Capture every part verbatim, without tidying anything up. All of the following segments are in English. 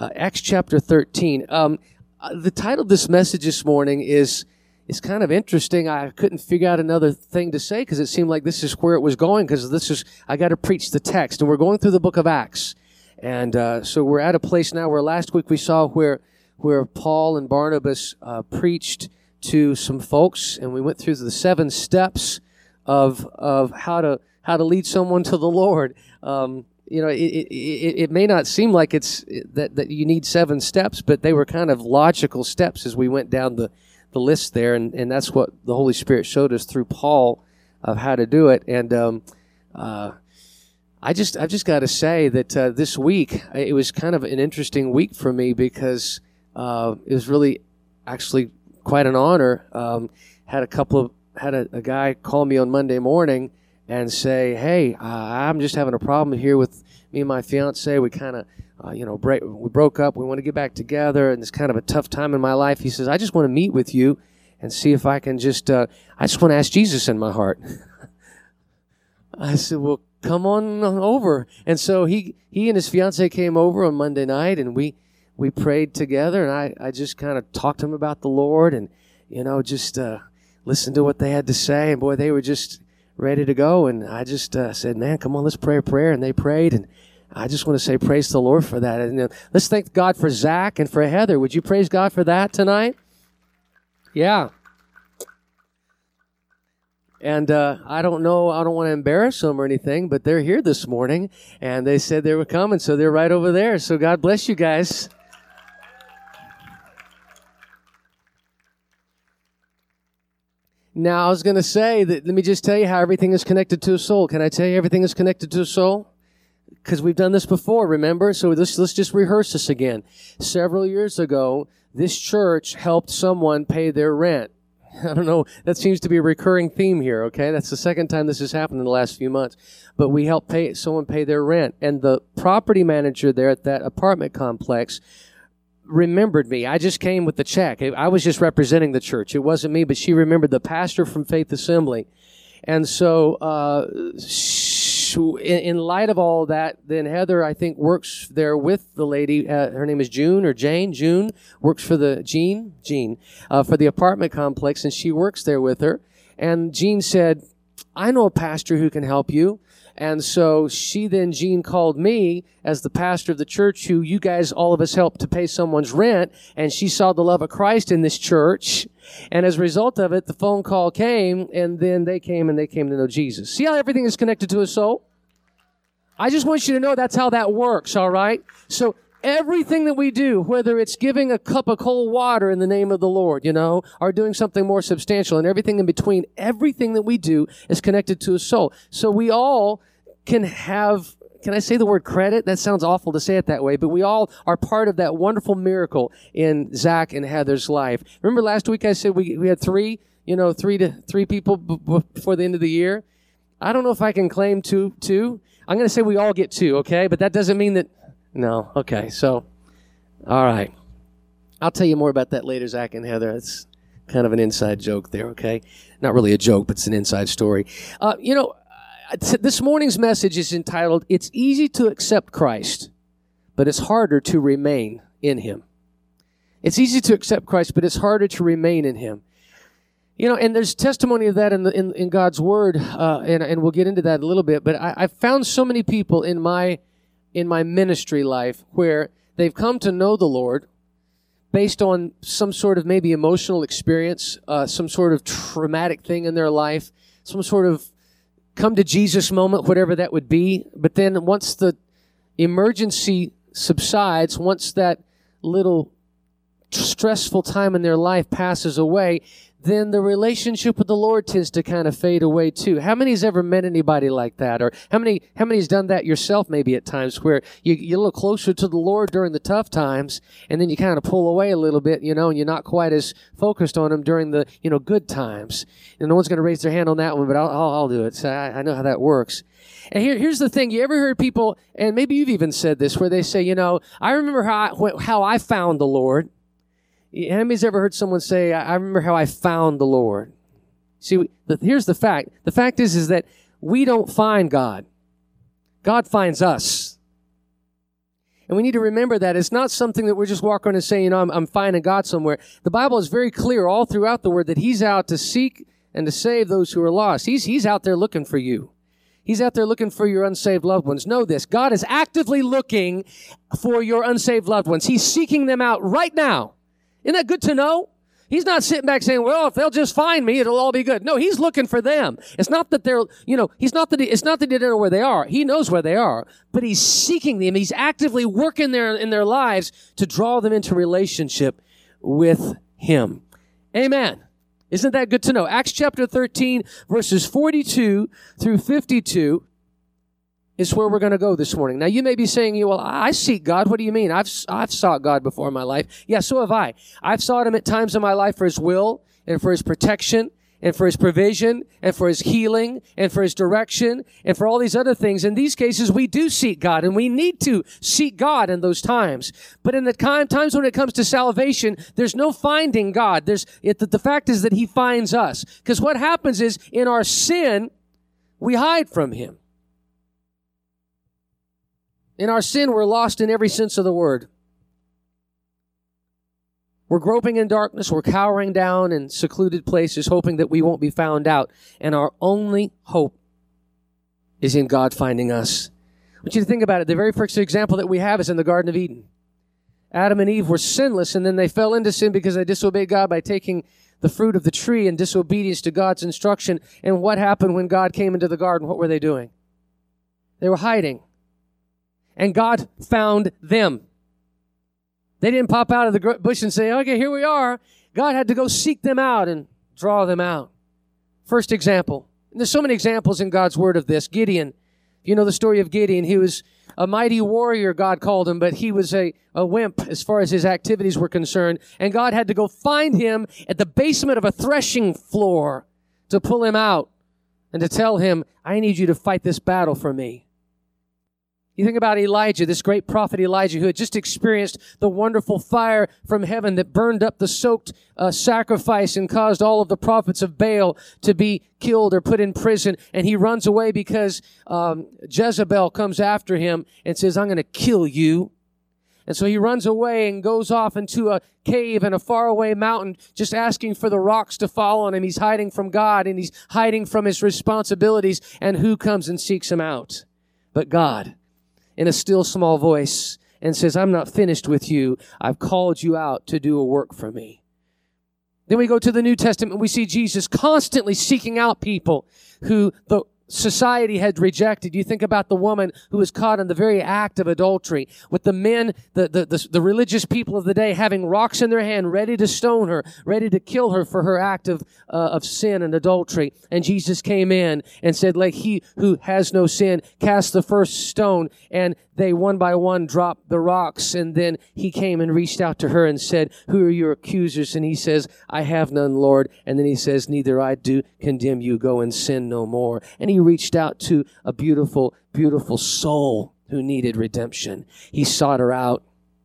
uh, Acts chapter thirteen. Um, uh, the title of this message this morning is is kind of interesting. I couldn't figure out another thing to say because it seemed like this is where it was going, because this is, I got to preach the text. And we're going through the book of Acts. And uh, so we're at a place now where last week we saw where where Paul and Barnabas uh, preached to some folks, and we went through the seven steps of of how to how to lead someone to the Lord. Um, you know, it, it, it may not seem like it's that, that you need seven steps, but they were kind of logical steps as we went down the, the list there, and, and that's what the Holy Spirit showed us through Paul of how to do it. And um, uh, I just I've just got to say that uh, this week it was kind of an interesting week for me because uh, it was really actually quite an honor. Um, had a couple of had a, a guy call me on Monday morning and say, "Hey, uh, I'm just having a problem here with me and my fiance. We kind of, uh, you know, break, we broke up. We want to get back together, and it's kind of a tough time in my life." He says, "I just want to meet with you and see if I can just, uh, I just want to ask Jesus in my heart." I said, "Well, come on over." And so he he and his fiance came over on Monday night, and we we prayed together, and I, I just kind of talked to him about the Lord, and you know, just uh, listened to what they had to say, and boy, they were just ready to go. And I just uh, said, "Man, come on, let's pray a prayer." And they prayed, and I just want to say praise the Lord for that. And uh, let's thank God for Zach and for Heather. Would you praise God for that tonight? Yeah. And uh, I don't know, I don't want to embarrass them or anything, but they're here this morning, and they said they were coming, so they're right over there. So God bless you guys. Now, I was going to say that, let me just tell you how everything is connected to a soul. Can I tell you everything is connected to a soul? Because we've done this before, remember? So let's, let's just rehearse this again. Several years ago, this church helped someone pay their rent. I don't know, that seems to be a recurring theme here, okay? That's the second time this has happened in the last few months. But we helped pay someone pay their rent. And the property manager there at that apartment complex remembered me. I just came with the check. I was just representing the church. It wasn't me, but she remembered the pastor from Faith Assembly. And so uh, in, in light of all that, then Heather, I think, works there with the lady. Uh, her name is June or Jane. June works for the, Jean? Jean, uh, for the apartment complex, and she works there with her. And Jean said, "I know a pastor who can help you." And so she then, Jean, called me as the pastor of the church who you guys, all of us, helped to pay someone's rent. And she saw the love of Christ in this church. And as a result of it, the phone call came, and then they came and they came to know Jesus. See how everything is connected to a soul? I just want you to know that's how that works, all right? So everything that we do, whether it's giving a cup of cold water in the name of the Lord, you know, or doing something more substantial, and everything in between, everything that we do is connected to a soul. So we all can have, can I say the word credit? That sounds awful to say it that way, but we all are part of that wonderful miracle in Zach and Heather's life. Remember last week I said we, we had three, you know, three to three people b- b- before the end of the year? I don't know if I can claim two, two. I'm going to say we all get two, okay? But that doesn't mean that, no, okay, so, all right. I'll tell you more about that later, Zach and Heather. It's kind of an inside joke there, okay? Not really a joke, but it's an inside story. Uh, you know, this morning's message is entitled, "It's Easy to Accept Christ, but It's Harder to Remain in Him." It's easy to accept Christ, but it's harder to remain in Him. You know, and there's testimony of that in the, in, in God's Word, uh, and, and we'll get into that a little bit, but I, I've found so many people in my in my ministry life where they've come to know the Lord based on some sort of maybe emotional experience, uh, some sort of traumatic thing in their life, some sort of come to Jesus moment, whatever that would be. But then once the emergency subsides, once that little stressful time in their life passes away, then the relationship with the Lord tends to kind of fade away too. How many's ever met anybody like that? Or how many how many's done that yourself maybe at times where you, you're a little closer to the Lord during the tough times, and then you kind of pull away a little bit, you know, and you're not quite as focused on Him during the, you know, good times. And no one's going to raise their hand on that one, but I'll, I'll, I'll do it. So I, I know how that works. And here, here's the thing. You ever heard people, and maybe you've even said this, where they say, you know, I remember how I, how I found the Lord. How many's ever heard someone say, I remember how I found the Lord? See, the, here's the fact. The fact is, is that we don't find God. God finds us. And we need to remember that it's not something that we're just walking around and saying, you know, I'm, I'm finding God somewhere. The Bible is very clear all throughout the Word that He's out to seek and to save those who are lost. He's, he's out there looking for you. He's out there looking for your unsaved loved ones. Know this. God is actively looking for your unsaved loved ones. He's seeking them out right now. Isn't that good to know? He's not sitting back saying, well, if they'll just find me, it'll all be good. No, He's looking for them. It's not that they're, you know, He's not that, he, it's not that He doesn't know where they are. He knows where they are, but He's seeking them. He's actively working their, in their lives to draw them into relationship with Him. Amen. Isn't that good to know? Acts chapter thirteen, verses forty-two through fifty-two is where we're going to go this morning. Now, you may be saying, well, I seek God. What do you mean? I've, I've sought God before in my life. Yeah, so have I. I've sought Him at times in my life for His will and for His protection and for His provision and for His healing and for His direction and for all these other things. In these cases, we do seek God, and we need to seek God in those times. But in the time, times when it comes to salvation, there's no finding God. There's it, the, the fact is that He finds us. Because what happens is, in our sin, we hide from Him. In our sin, we're lost in every sense of the word. We're groping in darkness. We're cowering down in secluded places, hoping that we won't be found out. And our only hope is in God finding us. I want you to think about it. The very first example that we have is in the Garden of Eden. Adam and Eve were sinless, and then they fell into sin because they disobeyed God by taking the fruit of the tree in disobedience to God's instruction. And what happened when God came into the garden? What were they doing? They were hiding. And God found them. They didn't pop out of the bush and say, okay, here we are. God had to go seek them out and draw them out. First example. And there's so many examples in God's word of this. Gideon. You know the story of Gideon. He was a mighty warrior, God called him, but he was a, a wimp as far as his activities were concerned. And God had to go find him at the basement of a threshing floor to pull him out and to tell him, I need you to fight this battle for me. You think about Elijah, this great prophet Elijah, who had just experienced the wonderful fire from heaven that burned up the soaked uh, sacrifice and caused all of the prophets of Baal to be killed or put in prison. And he runs away because um, Jezebel comes after him and says, I'm going to kill you. And so he runs away and goes off into a cave in a faraway mountain, just asking for the rocks to fall on him. He's hiding from God, and he's hiding from his responsibilities. And who comes and seeks him out? But God, in a still small voice, and says, I'm not finished with you. I've called you out to do a work for me. Then we go to the New Testament, and we see Jesus constantly seeking out people who the society had rejected. You think about the woman who was caught in the very act of adultery, with the men, the, the, the, the religious people of the day having rocks in their hand, ready to stone her, ready to kill her for her act of, uh, of sin and adultery. And Jesus came in and said, like he who has no sin, cast the first stone. And they one by one dropped the rocks. And then he came and reached out to her and said, who are your accusers? And he says, I have none, Lord. And then he says, neither I do condemn you. Go and sin no more. And he reached out to a beautiful, beautiful soul who needed redemption. He sought her out.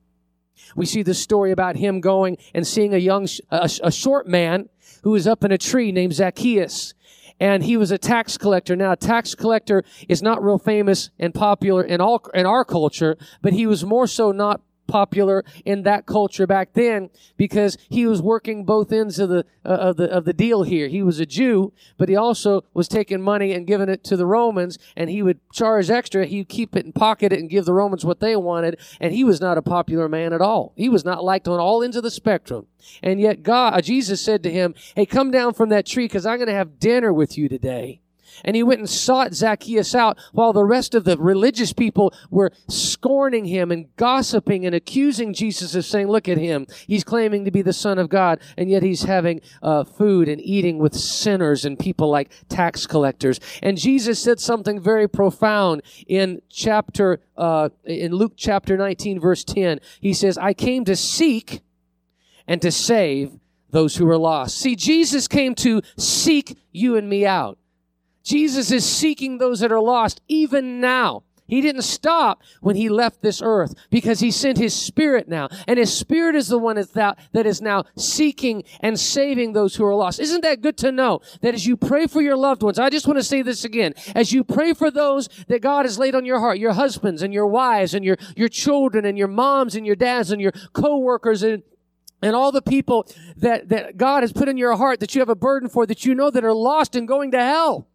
We see the story about him going and seeing a young, a, a short man who was up in a tree named Zacchaeus. And he was a tax collector. Now, a tax collector is not real famous and popular in all in our culture, but he was more so not popular in that culture back then because he was working both ends of the uh, of the of the deal here. He was a Jew, but he also was taking money and giving it to the Romans, and he would charge extra. He'd keep it and pocket it and give the Romans what they wanted, and he was not a popular man at all. He was not liked on all ends of the spectrum. And yet God, Jesus said to him, hey, come down from that tree because I'm going to have dinner with you today. And he went and sought Zacchaeus out while the rest of the religious people were scorning him and gossiping and accusing Jesus of saying, look at him. He's claiming to be the Son of God, and yet he's having uh, food and eating with sinners and people like tax collectors. And Jesus said something very profound in chapter, uh, in Luke chapter nineteen, verse ten. He says, I came to seek and to save those who are lost. See, Jesus came to seek you and me out. Jesus is seeking those that are lost even now. He didn't stop when he left this earth because he sent his Spirit now. And his Spirit is the one that is now seeking and saving those who are lost. Isn't that good to know that as you pray for your loved ones, I just want to say this again, as you pray for those that God has laid on your heart, your husbands and your wives and your, your children and your moms and your dads and your co-workers and And all the people that, that God has put in your heart that you have a burden for, that you know that are lost and going to hell,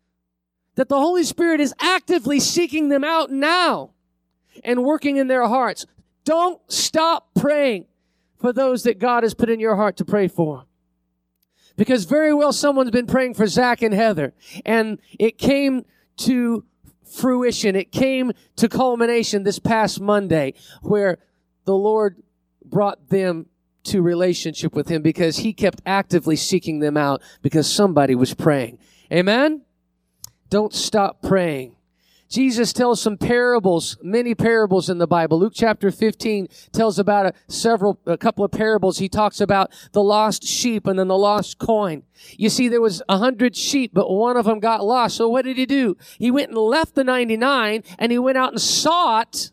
that the Holy Spirit is actively seeking them out now and working in their hearts. Don't stop praying for those that God has put in your heart to pray for. Because very well someone's been praying for Zach and Heather, and it came to fruition. It came to culmination this past Monday where the Lord brought them to relationship with him because he kept actively seeking them out because somebody was praying. Amen? Don't stop praying. Jesus tells some parables, many parables in the Bible. Luke chapter fifteen tells about a several, a couple of parables. He talks about the lost sheep and then the lost coin. You see, there was a hundred sheep, but one of them got lost. So what did he do? He went and left the ninety-nine, and he went out and sought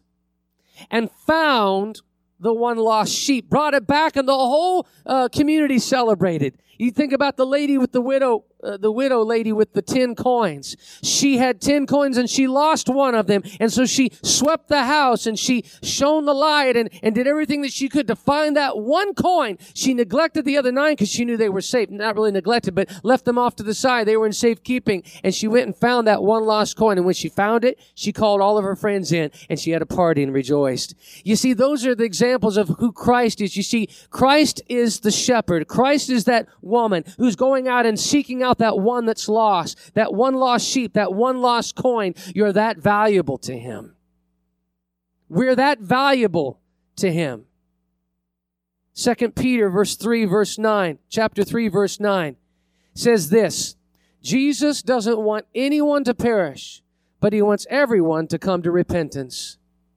and found the one lost sheep, brought it back, and the whole uh, community celebrated. You think about the lady with the widow, uh, the widow lady with the ten coins. She had ten coins and she lost one of them. And so she swept the house and she shone the light and, and did everything that she could to find that one coin. She neglected the other nine because she knew they were safe. Not really neglected, but left them off to the side. They were in safekeeping. And she went and found that one lost coin. And when she found it, she called all of her friends in and she had a party and rejoiced. You see, those are the examples of who Christ is. You see, Christ is the shepherd. Christ is that woman who's going out and seeking out that one that's lost, that one lost sheep, that one lost coin. You're that valuable to him. We're that valuable to him. Second Peter verse three, verse nine, chapter three, verse nine says this: Jesus doesn't want anyone to perish, but he wants everyone to come to repentance.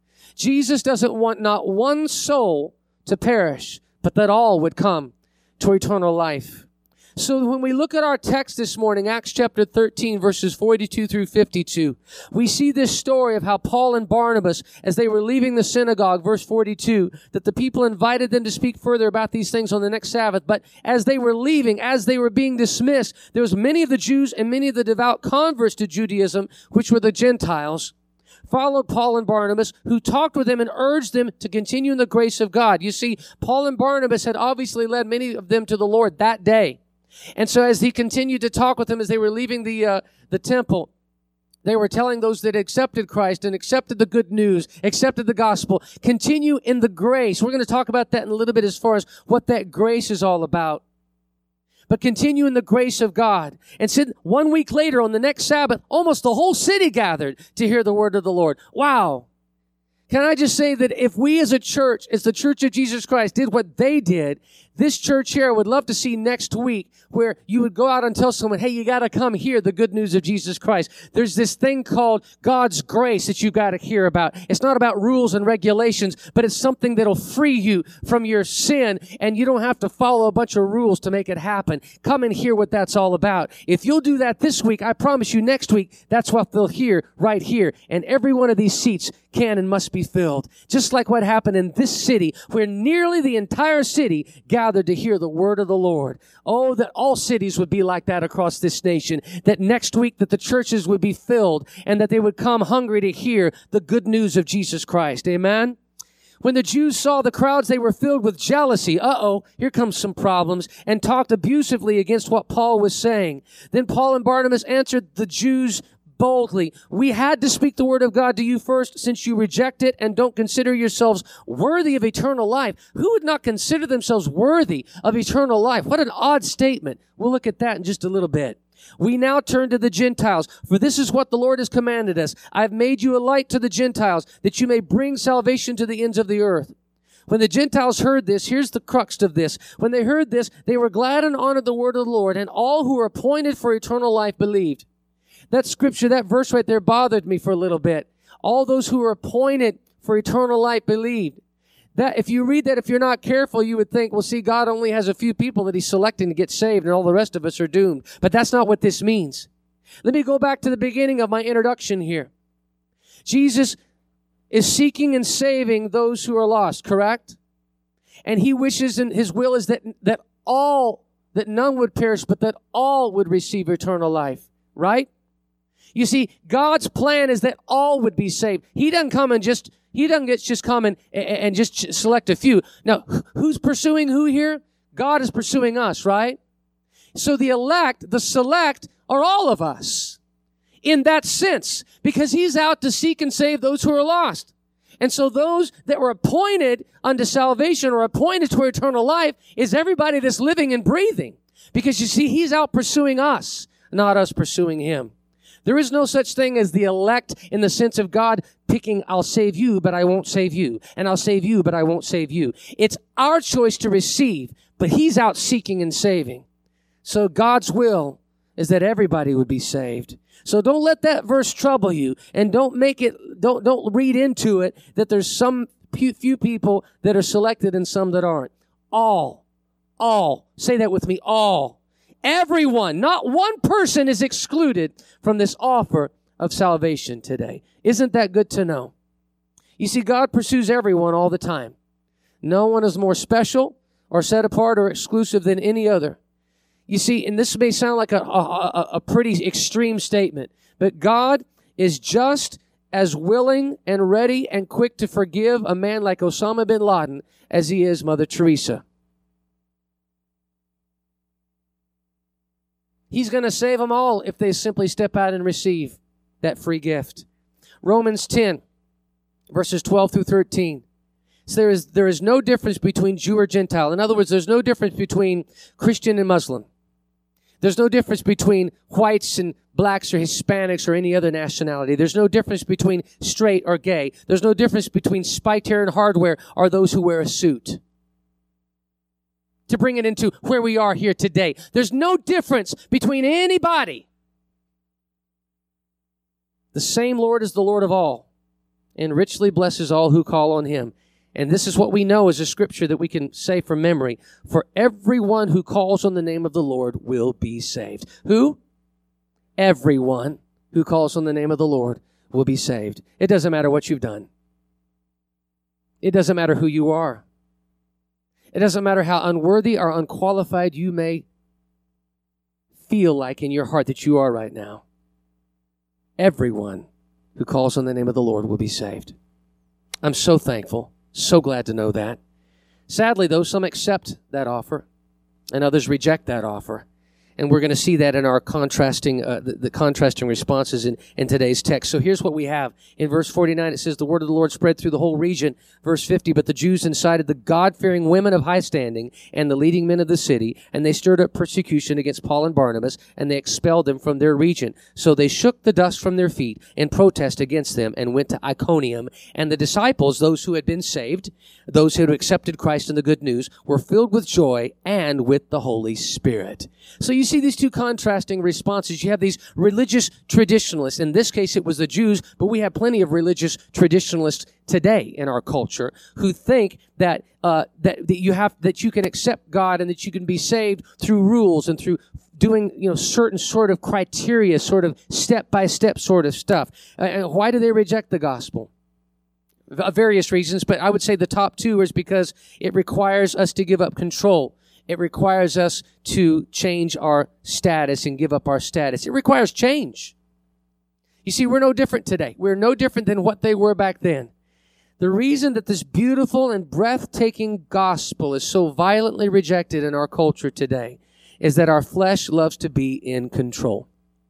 Jesus doesn't want not one soul to perish, but that all would come to eternal life. So when we look at our text this morning, Acts chapter thirteen, verses forty-two through fifty-two, we see this story of how Paul and Barnabas, as they were leaving the synagogue, verse forty-two, that the people invited them to speak further about these things on the next Sabbath. But as they were leaving, as they were being dismissed, there was many of the Jews and many of the devout converts to Judaism, which were the Gentiles, followed Paul and Barnabas, who talked with them and urged them to continue in the grace of God. You see, Paul and Barnabas had obviously led many of them to the Lord that day. And so as he continued to talk with them as they were leaving the uh, the temple, they were telling those that accepted Christ and accepted the good news, accepted the gospel, continue in the grace. We're going to talk about that in a little bit as far as what that grace is all about. But continue in the grace of God. And said one week later on the next Sabbath, almost the whole city gathered to hear the word of the Lord. Wow. Can I just say that if we as a church, as the Church of Jesus Christ, did what they did, this church here I would love to see next week where you would go out and tell someone, hey, you got to come hear the good news of Jesus Christ. There's this thing called God's grace that you got to hear about. It's not about rules and regulations, but it's something that'll free you from your sin, and you don't have to follow a bunch of rules to make it happen. Come and hear what that's all about. If you'll do that this week, I promise you next week, that's what they'll hear right here. And every one of these seats can and must be filled. Just like what happened in this city, where nearly the entire city gathered to hear the word of the Lord. Oh, that all cities would be like that across this nation. That next week that the churches would be filled and that they would come hungry to hear the good news of Jesus Christ. Amen? When the Jews saw the crowds, they were filled with jealousy. Uh-oh, here comes some problems, and talked abusively against what Paul was saying. Then Paul and Barnabas answered the Jews boldly, we had to speak the word of God to you first, since you reject it and don't consider yourselves worthy of eternal life. Who would not consider themselves worthy of eternal life? What an odd statement. We'll look at that in just a little bit. We now turn to the Gentiles, for this is what the Lord has commanded us. I've made you a light to the Gentiles, that you may bring salvation to the ends of the earth. When the Gentiles heard this, here's the crux of this. When they heard this, they were glad and honored the word of the Lord, and all who were appointed for eternal life believed. That scripture, that verse right there bothered me for a little bit. All those who were appointed for eternal life believed. That, if you read that, if you're not careful, you would think, well, see, God only has a few people that he's selecting to get saved and all the rest of us are doomed. But that's not what this means. Let me go back to the beginning of my introduction here. Jesus is seeking and saving those who are lost, correct? And he wishes, and his will is that, that all, that none would perish, but that all would receive eternal life, right? You see, God's plan is that all would be saved. He doesn't come and just, he doesn't get, just come and, and just select a few. Now, who's pursuing who here? God is pursuing us, right? So the elect, the select, are all of us in that sense, because he's out to seek and save those who are lost. And so those that were appointed unto salvation or appointed to eternal life is everybody that's living and breathing. Because you see, he's out pursuing us, not us pursuing him. There is no such thing as the elect in the sense of God picking, I'll save you, but I won't save you. And I'll save you, but I won't save you. It's our choice to receive, but he's out seeking and saving. So God's will is that everybody would be saved. So don't let that verse trouble you, and don't make it, don't, don't read into it that there's some few people that are selected and some that aren't. All, all, say that with me, all. Everyone, not one person is excluded from this offer of salvation today. Isn't that good to know? You see, God pursues everyone all the time. No one is more special or set apart or exclusive than any other. You see, and this may sound like a, a, a pretty extreme statement, but God is just as willing and ready and quick to forgive a man like Osama bin Laden as he is Mother Teresa. He's going to save them all if they simply step out and receive that free gift. Romans ten, verses twelve through thirteen. So there is, there is no difference between Jew or Gentile. In other words, there's no difference between Christian and Muslim. There's no difference between whites and blacks or Hispanics or any other nationality. There's no difference between straight or gay. There's no difference between spiked hair and hardware or those who wear a suit. To bring it into where we are here today, there's no difference between anybody. The same Lord is the Lord of all, and richly blesses all who call on him. And this is what we know as a scripture that we can say from memory. For everyone who calls on the name of the Lord will be saved. Who? Everyone who calls on the name of the Lord will be saved. It doesn't matter what you've done. It doesn't matter who you are. It doesn't matter how unworthy or unqualified you may feel like in your heart that you are right now. Everyone who calls on the name of the Lord will be saved. I'm so thankful, so glad to know that. Sadly, though, some accept that offer and others reject that offer. And we're going to see that in our contrasting, uh, the, the contrasting responses in, in today's text. So here's what we have. In verse forty-nine, it says, the word of the Lord spread through the whole region. Verse fifty, but the Jews incited the God-fearing women of high standing and the leading men of the city, and they stirred up persecution against Paul and Barnabas, and they expelled them from their region. So they shook the dust from their feet in protest against them and went to Iconium. And the disciples, those who had been saved, those who had accepted Christ and the good news, were filled with joy and with the Holy Spirit. So you see these two contrasting responses. You have these religious traditionalists. In this case, it was the Jews, but we have plenty of religious traditionalists today in our culture who think that uh, that, that you have that you can accept God and that you can be saved through rules and through doing you know certain sort of criteria, sort of step by step sort of stuff. Uh, and why do they reject the gospel? Various reasons, but I would say the top two is because it requires us to give up control. It requires us to change our status and give up our status. It requires change. You see, we're no different today. We're no different than what they were back then. The reason that this beautiful and breathtaking gospel is so violently rejected in our culture today is that our flesh loves to be in control.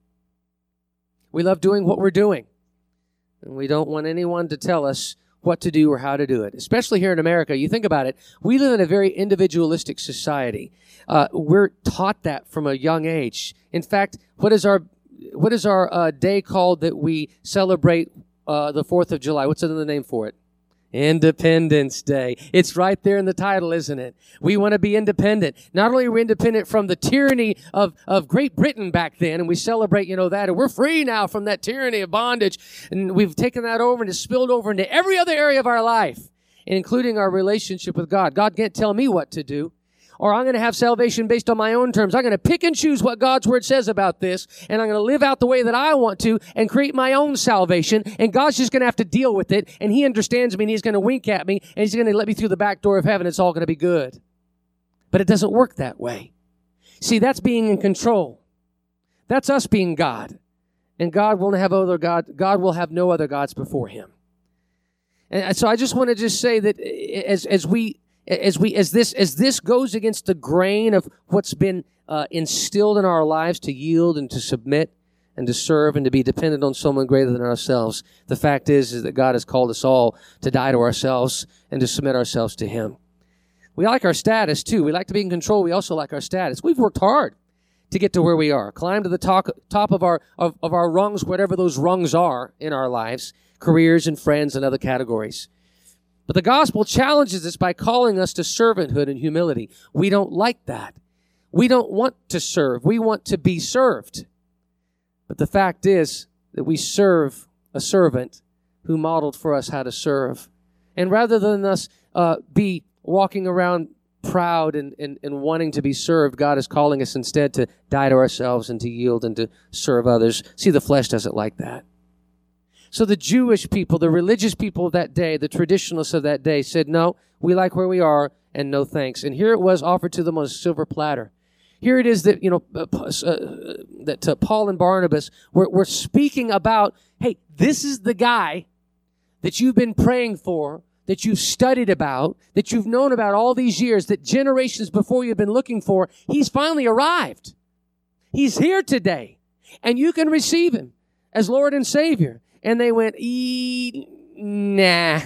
We love doing what we're doing, and we don't want anyone to tell us what to do or how to do it. Especially here in America, you think about it, we live in a very individualistic society. Uh, we're taught that from a young age. In fact, what is our what is our uh, day called that we celebrate uh, the fourth of July? What's another name for it? Independence Day. It's right there in the title, isn't it? We want to be independent. Not only are we independent from the tyranny of, of Great Britain back then, and we celebrate, you know, that, and we're free now from that tyranny of bondage, and we've taken that over and it's spilled over into every other area of our life, including our relationship with God. God can't tell me what to do. or I'm going to have salvation based on my own terms. I'm going to pick and choose what God's Word says about this, and I'm going to live out the way that I want to and create my own salvation, and God's just going to have to deal with it, and He understands me, and He's going to wink at me, and He's going to let me through the back door of heaven. It's all going to be good. But it doesn't work that way. See, that's being in control. That's us being God. And God will have other God, God will have no other gods before Him. And so I just want to just say that as as we as we as this as this goes against the grain of what's been uh, instilled in our lives to yield and to submit and to serve and to be dependent on someone greater than ourselves, the fact is is that God has called us all to die to ourselves and to submit ourselves to Him. We like our status too. We like to be in control. We also like our status. We've worked hard to get to where we are, climb to the top top of our of, of our rungs, whatever those rungs are in our lives. Careers and friends and other categories. But the gospel challenges us by calling us to servanthood and humility. We don't like that. We don't want to serve. We want to be served. But the fact is that we serve a servant who modeled for us how to serve. And rather than us uh, be walking around proud and, and, and wanting to be served, God is calling us instead to die to ourselves and to yield and to serve others. See, the flesh doesn't like that. So the Jewish people, the religious people of that day, the traditionalists of that day said, no, we like where we are and no thanks. And here it was offered to them on a silver platter. Here it is that, you know, uh, uh, that uh, Paul and Barnabas were, were speaking about, hey, this is the guy that you've been praying for, that you've studied about, that you've known about all these years, that generations before you've been looking for. He's finally arrived. He's here today. And you can receive Him as Lord and Savior. And they went, e- nah.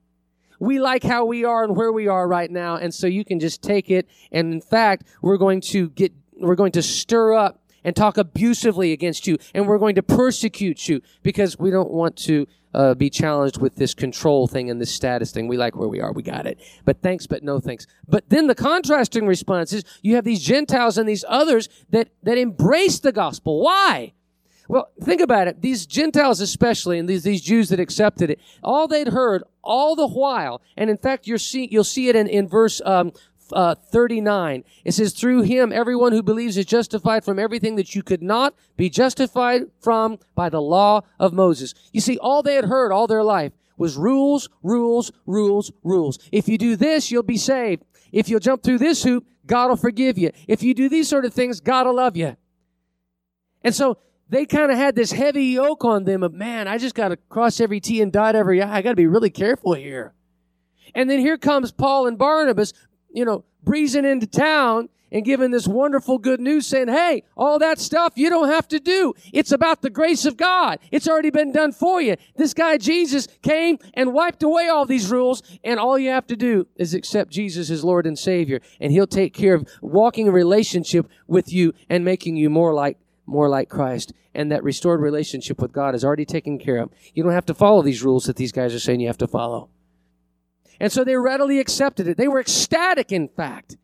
We like how we are and where we are right now, and so you can just take it. And in fact, we're going to get, we're going to stir up and talk abusively against you, and we're going to persecute you because we don't want to uh, be challenged with this control thing and this status thing. We like where we are. We got it. But thanks, but no thanks. But then the contrasting response is you have these Gentiles and these others that that embrace the gospel. Why? Well, think about it. These Gentiles especially, and these, these Jews that accepted it, all they'd heard all the while, and in fact, you're see, you'll see it in, in verse um, uh, thirty-nine. It says, through Him, everyone who believes is justified from everything that you could not be justified from by the law of Moses. You see, all they had heard all their life was rules, rules, rules, rules. If you do this, you'll be saved. If you'll jump through this hoop, God will forgive you. If you do these sort of things, God will love you. And so, they kind of had this heavy yoke on them of, man, I just got to cross every T and dot every I. I got to be really careful here. And then here comes Paul and Barnabas, you know, breezing into town and giving this wonderful good news saying, hey, all that stuff you don't have to do. It's about the grace of God. It's already been done for you. This guy Jesus came and wiped away all these rules, and all you have to do is accept Jesus as Lord and Savior, and He'll take care of walking a relationship with you and making you more like more like Christ, and that restored relationship with God is already taken care of. You don't have to follow these rules that these guys are saying you have to follow. And so they readily accepted it. They were ecstatic, in fact.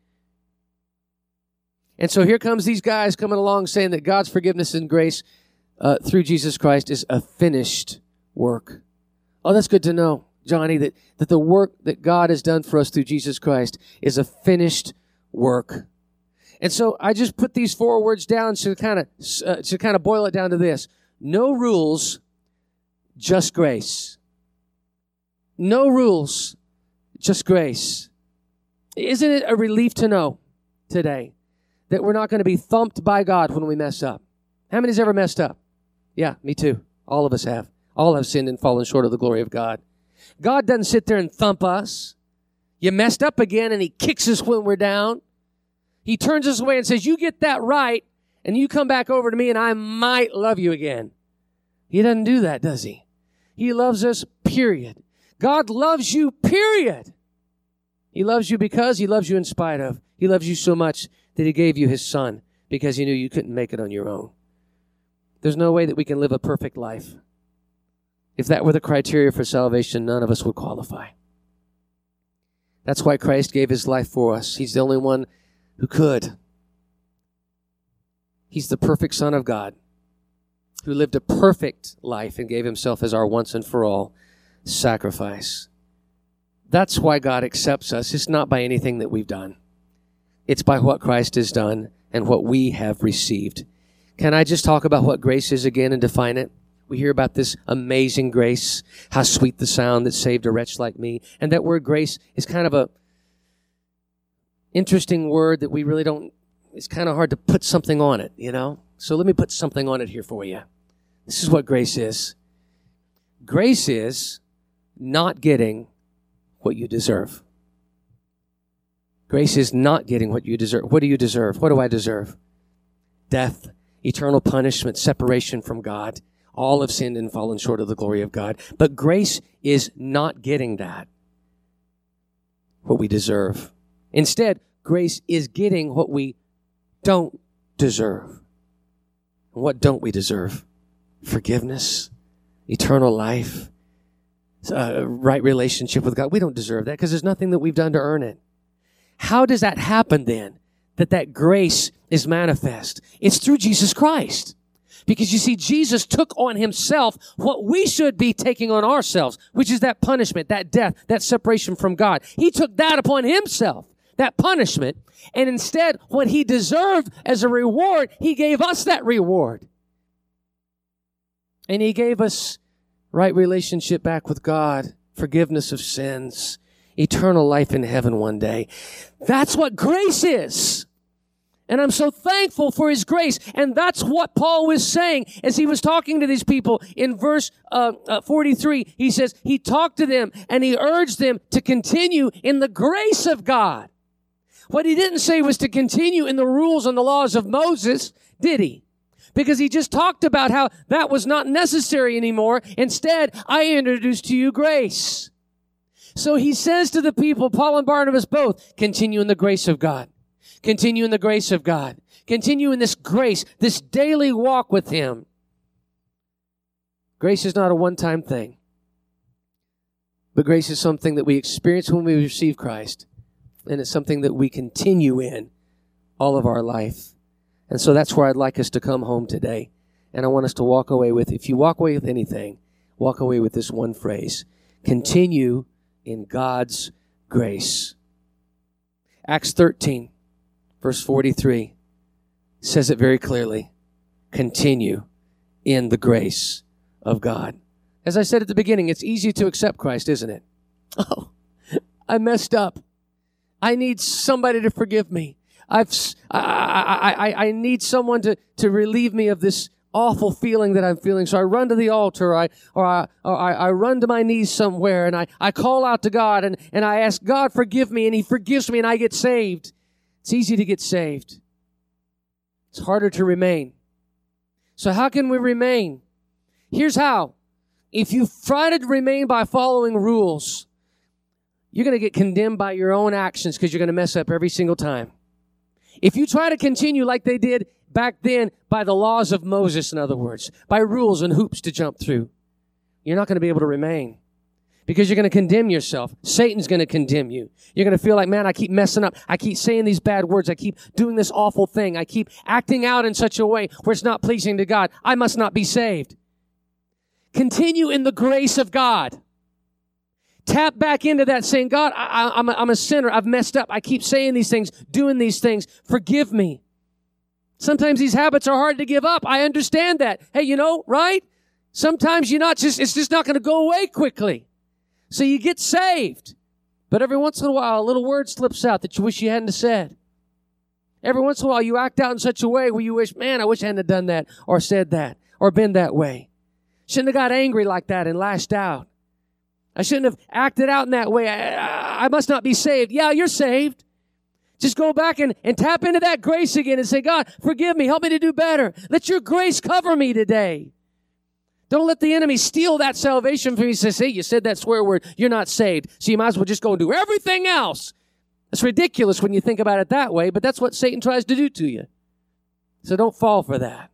And so here comes these guys coming along saying that God's forgiveness and grace uh, through Jesus Christ is a finished work. Oh, that's good to know, Johnny, that, that the work that God has done for us through Jesus Christ is a finished work. And so I just put these four words down to kind of uh, to kind of boil it down to this. No rules, just grace. No rules, just grace. Isn't it a relief to know today that we're not going to be thumped by God when we mess up? How many's ever messed up? Yeah, me too. All of us have. All have sinned and fallen short of the glory of God. God doesn't sit there and thump us. You messed up again, and He kicks us when we're down. He turns us away and says, you get that right, and you come back over to me, and I might love you again. He doesn't do that, does He? He loves us, period. God loves you, period. He loves you because He loves you in spite of. He loves you so much that He gave you His Son because He knew you couldn't make it on your own. There's no way that we can live a perfect life. If that were the criteria for salvation, none of us would qualify. That's why Christ gave His life for us. He's the only one who could. He's the perfect Son of God who lived a perfect life and gave Himself as our once and for all sacrifice. That's why God accepts us. It's not by anything that we've done. It's by what Christ has done and what we have received. Can I just talk about what grace is again and define it? We hear about this amazing grace, how sweet the sound that saved a wretch like me. And that word grace is kind of a interesting word that we really don't, it's kind of hard to put something on it, you know? So let me put something on it here for you. This is what grace is. Grace is not getting what you deserve. Grace is not getting what you deserve. What do you deserve? What do I deserve? Death, eternal punishment, separation from God. All have sinned and fallen short of the glory of God. But grace is not getting that, what we deserve. Instead, grace is getting what we don't deserve. And what don't we deserve? Forgiveness, eternal life, a right relationship with God. We don't deserve that because there's nothing that we've done to earn it. How does that happen then, that that grace is manifest? It's through Jesus Christ. Because you see, Jesus took on himself what we should be taking on ourselves, which is that punishment, that death, that separation from God. He took that upon himself, that punishment, and instead, what he deserved as a reward, he gave us that reward. And he gave us right relationship back with God, forgiveness of sins, eternal life in heaven one day. That's what grace is. And I'm so thankful for his grace. And that's what Paul was saying as he was talking to these people in verse uh, uh, forty-three. He says he talked to them and he urged them to continue in the grace of God. What he didn't say was to continue in the rules and the laws of Moses, did he? Because he just talked about how that was not necessary anymore. Instead, I introduced to you grace. So he says to the people, Paul and Barnabas both, continue in the grace of God. Continue in the grace of God. Continue in this grace, this daily walk with him. Grace is not a one-time thing. But grace is something that we experience when we receive Christ. And it's something that we continue in all of our life. And so that's where I'd like us to come home today. And I want us to walk away with, if you walk away with anything, walk away with this one phrase. Continue in God's grace. Acts thirteen, verse forty-three, says it very clearly. Continue in the grace of God. As I said at the beginning, it's easy to accept Christ, isn't it? Oh, I messed up. I need somebody to forgive me. I've, I, I, I, I need someone to, to relieve me of this awful feeling that I'm feeling. So I run to the altar, or I, or I, or I, I run to my knees somewhere, and I, I call out to God, and, and I ask, God, forgive me, and he forgives me, and I get saved. It's easy to get saved. It's harder to remain. So how can we remain? Here's how. If you try to remain by following rules, you're going to get condemned by your own actions because you're going to mess up every single time. If you try to continue like they did back then by the laws of Moses, in other words, by rules and hoops to jump through, you're not going to be able to remain because you're going to condemn yourself. Satan's going to condemn you. You're going to feel like, man, I keep messing up. I keep saying these bad words. I keep doing this awful thing. I keep acting out in such a way where it's not pleasing to God. I must not be saved. Continue in the grace of God. Tap back into that saying, God, I, I, I'm, a, I'm a sinner. I've messed up. I keep saying these things, doing these things. Forgive me. Sometimes these habits are hard to give up. I understand that. Hey, you know, right? Sometimes you're not just, it's just not going to go away quickly. So you get saved. But every once in a while, a little word slips out that you wish you hadn't said. Every once in a while, you act out in such a way where you wish, man, I wish I hadn't done that or said that or been that way. Shouldn't have got angry like that and lashed out. I shouldn't have acted out in that way. I, I, I must not be saved. Yeah, you're saved. Just go back and, and tap into that grace again and say, God, forgive me. Help me to do better. Let your grace cover me today. Don't let the enemy steal that salvation from you. He says, hey, you said that swear word. You're not saved. So you might as well just go and do everything else. It's ridiculous when you think about it that way, but that's what Satan tries to do to you. So don't fall for that.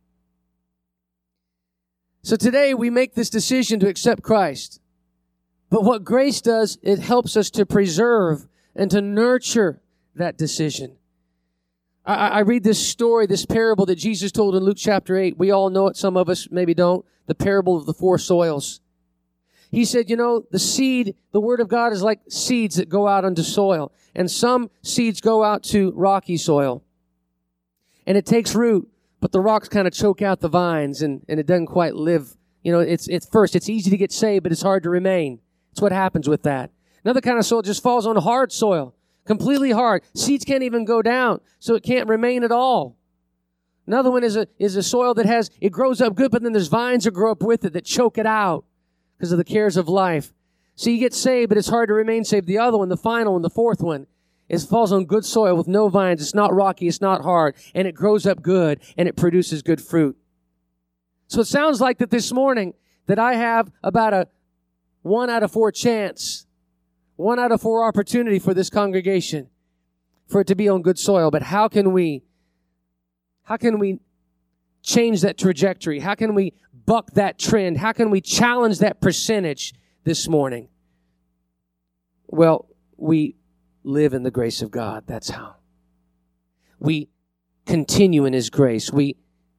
So today we make this decision to accept Christ. But what grace does, it helps us to preserve and to nurture that decision. I, I read this story, this parable that Jesus told in Luke chapter eight. We all know it. Some of us maybe don't. The parable of the four soils. He said, you know, the seed, the Word of God is like seeds that go out onto soil. And some seeds go out to rocky soil. And it takes root, but the rocks kind of choke out the vines, and, and it doesn't quite live. You know, it's, it's first, it's easy to get saved, but it's hard to remain. That's what happens with that. Another kind of soil just falls on hard soil, completely hard. Seeds can't even go down, so it can't remain at all. Another one is a, is a soil that has, it grows up good, but then there's vines that grow up with it that choke it out because of the cares of life. So you get saved, but it's hard to remain saved. The other one, the final one, the fourth one, it falls on good soil with no vines. It's not rocky, it's not hard, and it grows up good, and it produces good fruit. So it sounds like that this morning that I have about a one out of four chance, one out of four opportunity for this congregation, for it to be on good soil. But how can we, how can we change that trajectory? How can we buck that trend? How can we challenge that percentage this morning? Well, we live in the grace of God. That's how. We continue in His grace. We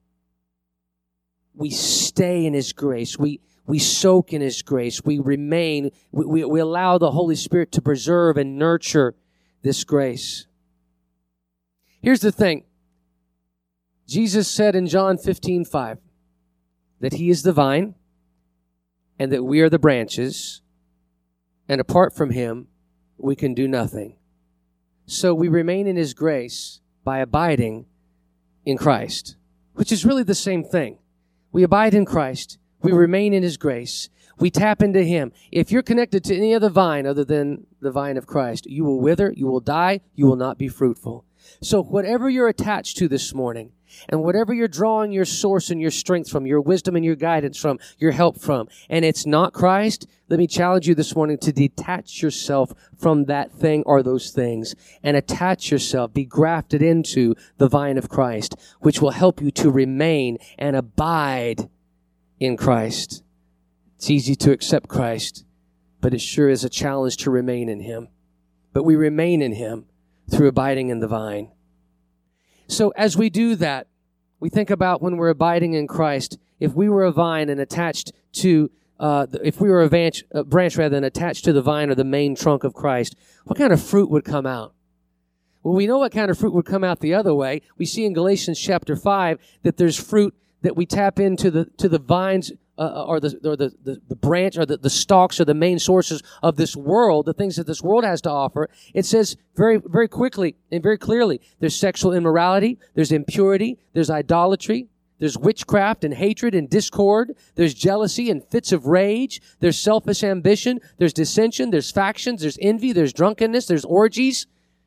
we stay in His grace. We we soak in His grace. We remain. We, we, we allow the Holy Spirit to preserve and nurture this grace. Here's the thing. Jesus said in John fifteen five that He is the vine and that we are the branches, and apart from Him, we can do nothing. So we remain in His grace by abiding in Christ, which is really the same thing. We abide in Christ. We remain in His grace. We tap into Him. If you're connected to any other vine other than the vine of Christ, you will wither, you will die, you will not be fruitful. So whatever you're attached to this morning, and whatever you're drawing your source and your strength from, your wisdom and your guidance from, your help from, and it's not Christ, let me challenge you this morning to detach yourself from that thing or those things and attach yourself, be grafted into the vine of Christ, which will help you to remain and abide in Christ. It's easy to accept Christ, but it sure is a challenge to remain in Him. But we remain in Him through abiding in the vine. So as we do that, we think about when we're abiding in Christ, if we were a vine and attached to, uh, if we were a branch, a branch rather than attached to the vine or the main trunk of Christ, what kind of fruit would come out? Well, we know what kind of fruit would come out the other way. We see in Galatians chapter five that there's fruit that we tap into the to the vines uh, or the or the, the, the branch or the, the stalks or the main sources of this world, the things that this world has to offer. It says very very quickly and very clearly, there's sexual immorality, there's impurity, there's idolatry, there's witchcraft and hatred and discord, there's jealousy and fits of rage, there's selfish ambition, there's dissension, there's factions, there's envy, there's drunkenness, there's orgies.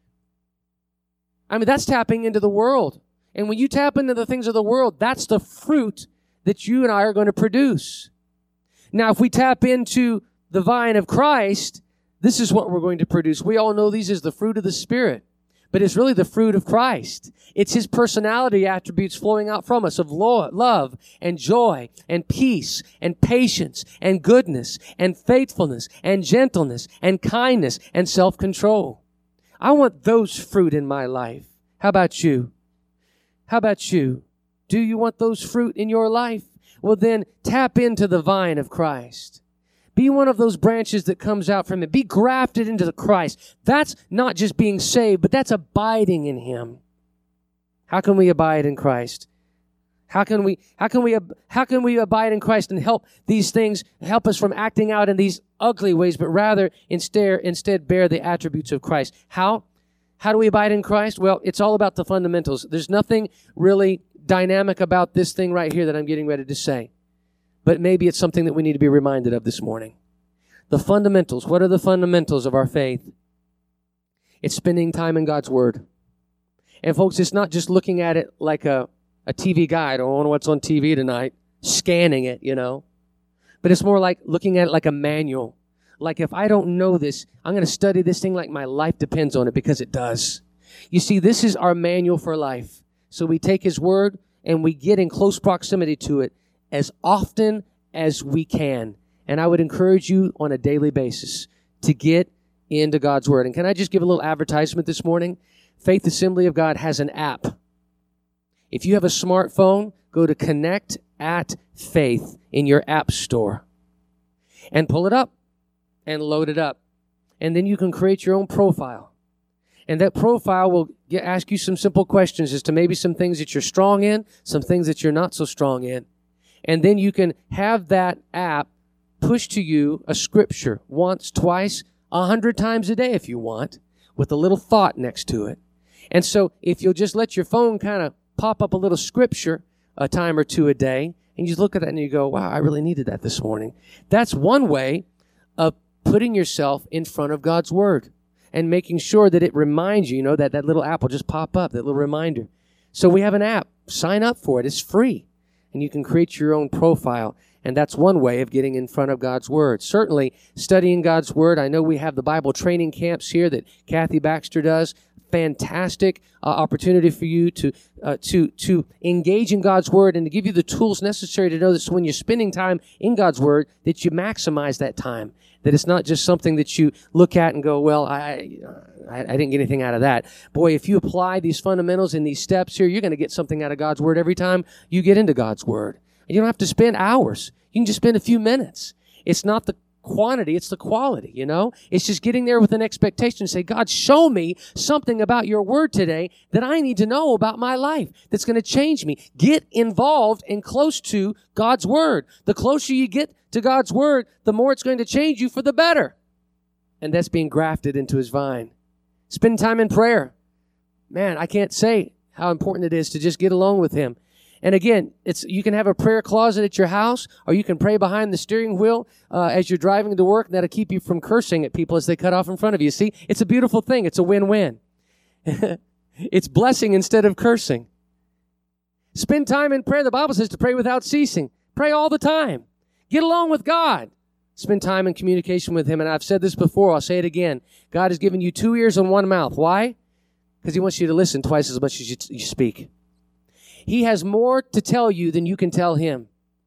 I mean, that's tapping into the world. And when you tap into the things of the world, that's the fruit that you and I are going to produce. Now, if we tap into the vine of Christ, this is what we're going to produce. We all know these as the fruit of the Spirit, but it's really the fruit of Christ. It's His personality attributes flowing out from us of love and joy and peace and patience and goodness and faithfulness and gentleness and kindness and self-control. I want those fruit in my life. How about you? How about you? Do you want those fruit in your life? Well, then tap into the vine of Christ. Be one of those branches that comes out from it. Be grafted into the Christ. That's not just being saved, but that's abiding in Him. How can we abide in Christ? How can we, how can we, how can we abide in Christ and help these things, help us from acting out in these ugly ways, but rather instead, instead bear the attributes of Christ? How? How do we abide in Christ? Well, it's all about the fundamentals. There's nothing really dynamic about this thing right here that I'm getting ready to say. But maybe it's something that we need to be reminded of this morning. The fundamentals. What are the fundamentals of our faith? It's spending time in God's Word. And folks, it's not just looking at it like a, a T V guide. I don't know what's on T V tonight. Scanning it, you know. But it's more like looking at it like a manual. Like if I don't know this, I'm going to study this thing like my life depends on it, because it does. You see, this is our manual for life. So we take His Word and we get in close proximity to it as often as we can. And I would encourage you on a daily basis to get into God's Word. And can I just give a little advertisement this morning? Faith Assembly of God has an app. If you have a smartphone, go to Connect at Faith in your app store. and pull it up and load it up. And then you can create your own profile. And that profile will get, ask you some simple questions as to maybe some things that you're strong in, some things that you're not so strong in. And then you can have that app push to you a scripture once, twice, a hundred times a day if you want, with a little thought next to it. And so if you'll just let your phone kind of pop up a little scripture a time or two a day, and you just look at that and you go, wow, I really needed that this morning. That's one way of putting yourself in front of God's Word and making sure that it reminds you, you know, that that little app will just pop up, that little reminder. So we have an app. Sign up for it. It's free. And you can create your own profile. And that's one way of getting in front of God's Word. Certainly, studying God's Word. I know we have the Bible training camps here that Kathy Baxter does. Fantastic uh, opportunity for you to uh, to to engage in God's Word and to give you the tools necessary to know that when you're spending time in God's Word, that you maximize that time. That it's not just something that you look at and go, well, I, I, I didn't get anything out of that. Boy, if you apply these fundamentals and these steps here, you're going to get something out of God's Word every time you get into God's Word. And you don't have to spend hours. You can just spend a few minutes. It's not the quantity, it's the quality, you know? It's just getting there with an expectation and say, God, show me something about your Word today that I need to know about my life that's going to change me. Get involved and close to God's Word. The closer you get to God's Word, the more it's going to change you for the better. And that's being grafted into His vine. Spend time in prayer. Man, I can't say how important it is to just get along with Him. And again, it's you can have a prayer closet at your house, or you can pray behind the steering wheel uh, as you're driving to work. That'll keep you from cursing at people as they cut off in front of you. See, it's a beautiful thing. It's a win-win. It's blessing instead of cursing. Spend time in prayer. The Bible says to pray without ceasing. Pray all the time. Get along with God. Spend time in communication with Him. And I've said this before. I'll say it again. God has given you two ears and one mouth. Why? Because He wants you to listen twice as much as you, you speak. He has more to tell you than you can tell Him.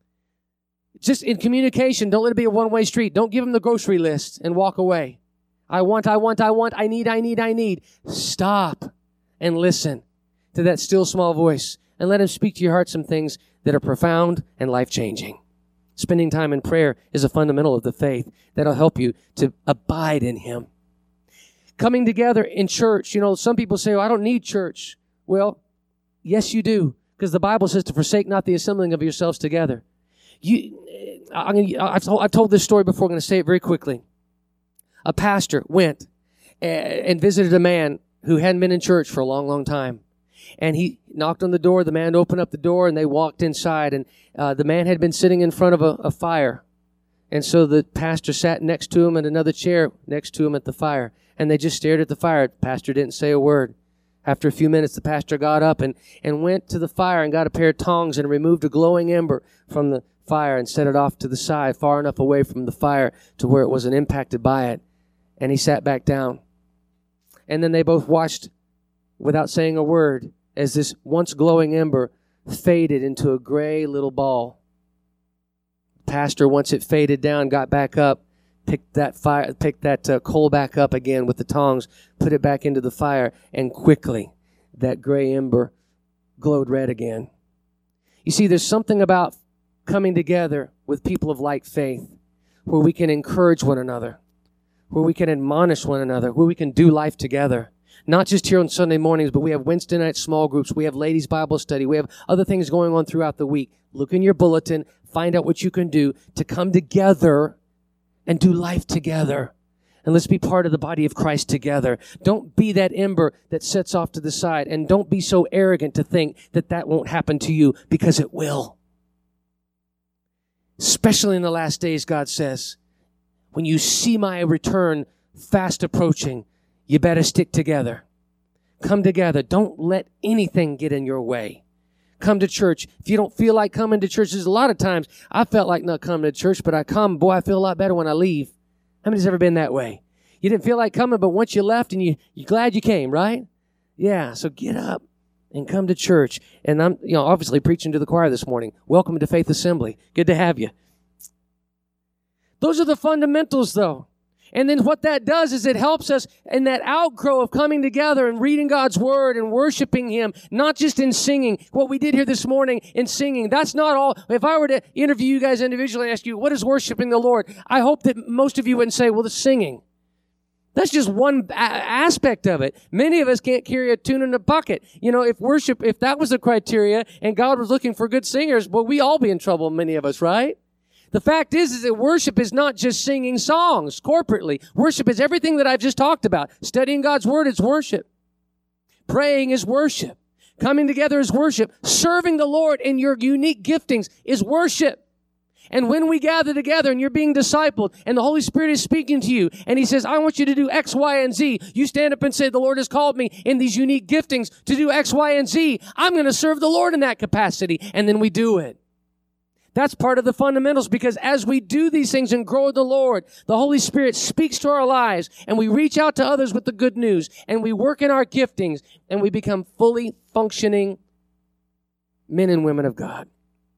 Just in communication, don't let it be a one-way street. Don't give Him the grocery list and walk away. I want, I want, I want, I need, I need, I need. Stop and listen to that still small voice and let Him speak to your heart some things that are profound and life-changing. Spending time in prayer is a fundamental of the faith that'll help you to abide in Him. Coming together in church, you know, some people say, oh, I don't need church. Well, yes, you do. Because the Bible says to forsake not the assembling of yourselves together. You, I'm gonna, I've, told, I've told this story before. I'm going to say it very quickly. A pastor went and visited a man who hadn't been in church for a long, long time. And he knocked on the door. The man opened up the door, and they walked inside. And uh, the man had been sitting in front of a, a fire. And so the pastor sat next to him in another chair next to him at the fire. And they just stared at the fire. The pastor didn't say a word. After a few minutes, the pastor got up and, and went to the fire and got a pair of tongs and removed a glowing ember from the fire and set it off to the side, far enough away from the fire to where it wasn't impacted by it. And he sat back down. And then they both watched, without saying a word, as this once glowing ember faded into a gray little ball. The pastor, once it faded down, got back up, picked that fire, picked that uh, coal back up again with the tongs, put it back into the fire, and quickly that gray ember glowed red again. You see, there's something about coming together with people of like faith where we can encourage one another, where we can admonish one another, where we can do life together. Not just here on Sunday mornings, but we have Wednesday night small groups. We have ladies' Bible study. We have other things going on throughout the week. Look in your bulletin, find out what you can do to come together and do life together. And let's be part of the body of Christ together. Don't be that ember that sets off to the side. And don't be so arrogant to think that that won't happen to you, because it will. Especially in the last days, God says, when you see my return fast approaching, you better stick together. Come together. Don't let anything get in your way. Come to church. If you don't feel like coming to church, there's a lot of times I felt like not coming to church, but I come, boy, I feel a lot better when I leave. How many's ever been that way? You didn't feel like coming, but once you left and you, you're glad you came, right? Yeah, so get up and come to church. And I'm, you know, obviously preaching to the choir this morning. Welcome to Faith Assembly. Good to have you. Those are the fundamentals, though. And then what that does is it helps us in that outgrow of coming together and reading God's Word and worshiping Him, not just in singing. What we did here this morning in singing, that's not all. If I were to interview you guys individually and ask you, what is worshiping the Lord? I hope that most of you wouldn't say, well, the singing. That's just one a- aspect of it. Many of us can't carry a tune in a bucket. You know, if worship, if that was the criteria and God was looking for good singers, well, we all be in trouble, many of us, right? The fact is, is that worship is not just singing songs corporately. Worship is everything that I've just talked about. Studying God's Word is worship. Praying is worship. Coming together is worship. Serving the Lord in your unique giftings is worship. And when we gather together and you're being discipled and the Holy Spirit is speaking to you and He says, I want you to do X, Y, and Z. You stand up and say, the Lord has called me in these unique giftings to do X, Y, and Z. I'm going to serve the Lord in that capacity. And then we do it. That's part of the fundamentals, because as we do these things and grow in the Lord, the Holy Spirit speaks to our lives and we reach out to others with the good news and we work in our giftings and we become fully functioning men and women of God.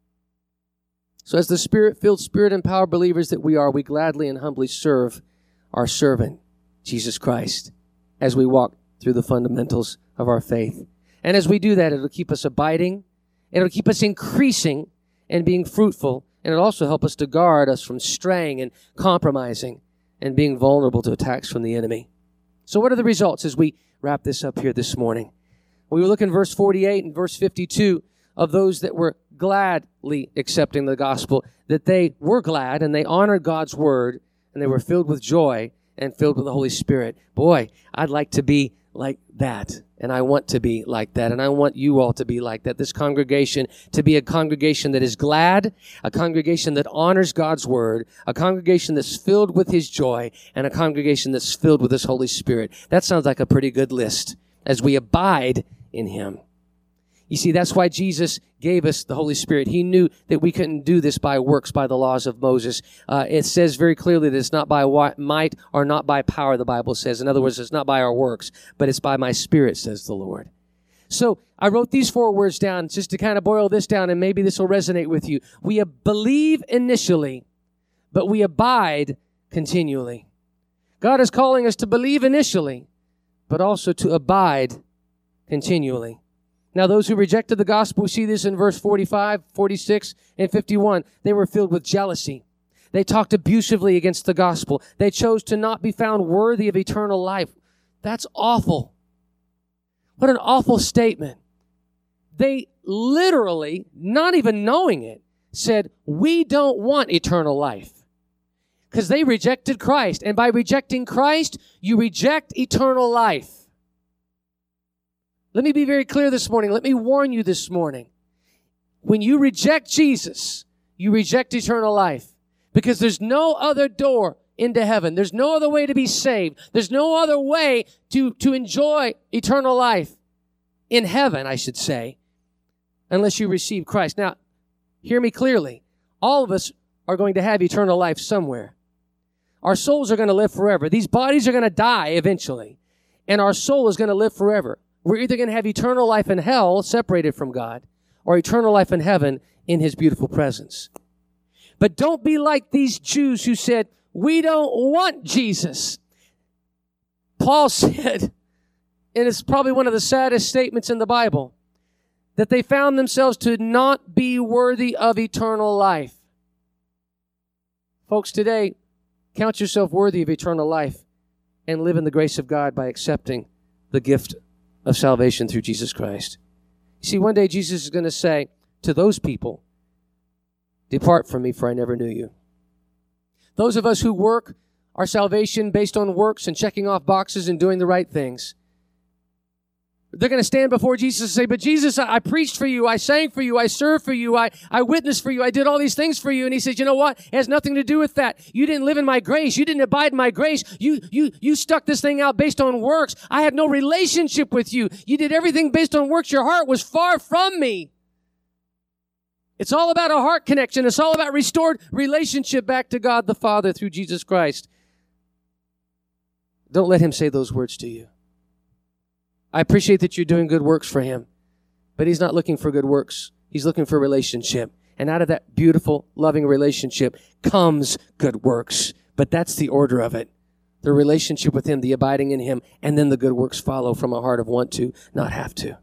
So as the Spirit-filled, Spirit-empowered believers that we are, we gladly and humbly serve our servant, Jesus Christ, as we walk through the fundamentals of our faith. And as we do that, it'll keep us abiding, it'll keep us increasing and being fruitful, and it'll also help us to guard us from straying and compromising and being vulnerable to attacks from the enemy. So what are the results as we wrap this up here this morning? We look in verse forty-eight and verse fifty-two of those that were gladly accepting the gospel, that they were glad and they honored God's word and they were filled with joy and filled with the Holy Spirit. Boy, I'd like to be like that. And I want to be like that. And I want you all to be like that. This congregation to be a congregation that is glad, a congregation that honors God's word, a congregation that's filled with His joy, and a congregation that's filled with His Holy Spirit. That sounds like a pretty good list as we abide in Him. You see, that's why Jesus gave us the Holy Spirit. He knew that we couldn't do this by works, by the laws of Moses. Uh, it says very clearly that it's not by might or not by power, the Bible says. In other words, it's not by our works, but it's by my Spirit, says the Lord. So I wrote these four words down just to kind of boil this down, and maybe this will resonate with you. We believe initially, but we abide continually. God is calling us to believe initially, but also to abide continually. Now, those who rejected the gospel, we see this in verse forty-five, forty-six, and fifty-one. They were filled with jealousy. They talked abusively against the gospel. They chose to not be found worthy of eternal life. That's awful. What an awful statement. They literally, not even knowing it, said, we don't want eternal life. Because they rejected Christ. And by rejecting Christ, you reject eternal life. Let me be very clear this morning. Let me warn you this morning. When you reject Jesus, you reject eternal life, because there's no other door into heaven. There's no other way to be saved. There's no other way to, to enjoy eternal life in heaven, I should say, unless you receive Christ. Now, hear me clearly. All of us are going to have eternal life somewhere. Our souls are going to live forever. These bodies are going to die eventually, and our soul is going to live forever. We're either going to have eternal life in hell, separated from God, or eternal life in heaven in His beautiful presence. But don't be like these Jews who said, we don't want Jesus. Paul said, and it's probably one of the saddest statements in the Bible, that they found themselves to not be worthy of eternal life. Folks, today, count yourself worthy of eternal life and live in the grace of God by accepting the gift of salvation through Jesus Christ. You see, one day Jesus is going to say to those people, depart from me, for I never knew you. Those of us who work our salvation based on works and checking off boxes and doing the right things, they're going to stand before Jesus and say, but Jesus, I, I preached for you, I sang for you, I served for you, I, I witnessed for you, I did all these things for you. And He says, you know what? It has nothing to do with that. You didn't live in my grace. You didn't abide in my grace. You, you, you stuck this thing out based on works. I had no relationship with you. You did everything based on works. Your heart was far from me. It's all about a heart connection. It's all about restored relationship back to God the Father through Jesus Christ. Don't let Him say those words to you. I appreciate that you're doing good works for Him, but He's not looking for good works. He's looking for relationship. And out of that beautiful, loving relationship comes good works. But that's the order of it. the relationship with him, the abiding in him, and then the good works follow from a heart of want to, not have to.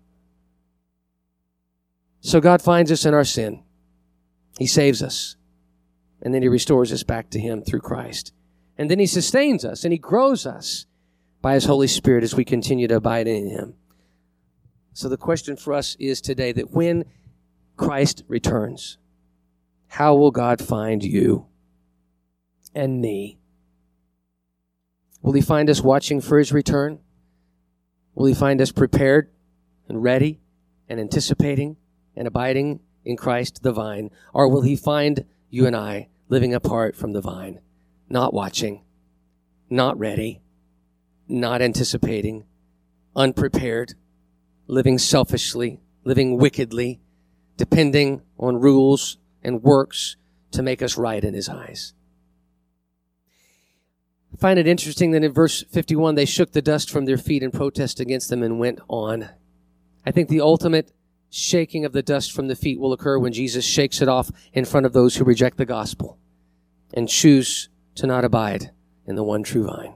So God finds us in our sin. He saves us. And then he restores us back to him through Christ. And then he sustains us and he grows us by his Holy Spirit as we continue to abide in him. So the question for us is today that when Christ returns, how will God find you and me? Will he find us watching for his return? Will he find us prepared and ready and anticipating and abiding in Christ the vine? Or will he find you and I living apart from the vine, not watching, not ready, not anticipating, unprepared, living selfishly, living wickedly, depending on rules and works to make us right in his eyes? I find it interesting that in verse fifty-one, they shook the dust from their feet in protest against them and went on. I think the ultimate shaking of the dust from the feet will occur when Jesus shakes it off in front of those who reject the gospel and choose to not abide in the one true vine.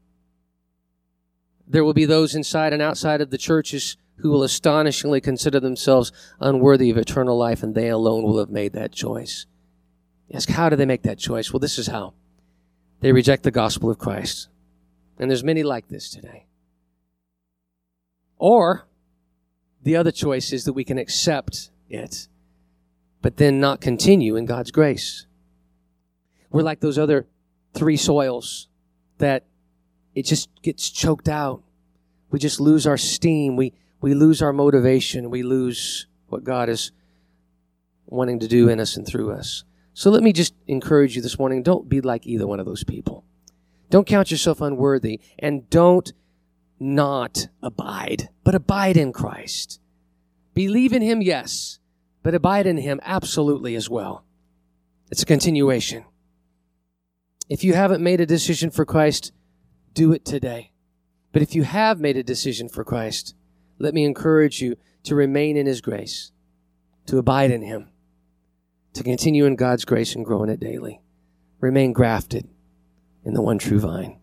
There will be those inside and outside of the churches who will astonishingly consider themselves unworthy of eternal life, and they alone will have made that choice. You ask, how do they make that choice? Well, this is how. They reject the gospel of Christ. And there's many like this today. Or the other choice is that we can accept it, but then not continue in God's grace. We're like those other three soils that it just gets choked out. We just lose our steam. We, we lose our motivation. We lose what God is wanting to do in us and through us. So let me just encourage you this morning, don't be like either one of those people. Don't count yourself unworthy, and don't not abide, but abide in Christ. Believe in him, yes, but abide in him absolutely as well. It's a continuation. If you haven't made a decision for Christ, do it today. But if you have made a decision for Christ, let me encourage you to remain in his grace, to abide in him, to continue in God's grace and grow in it daily. Remain grafted in the one true vine.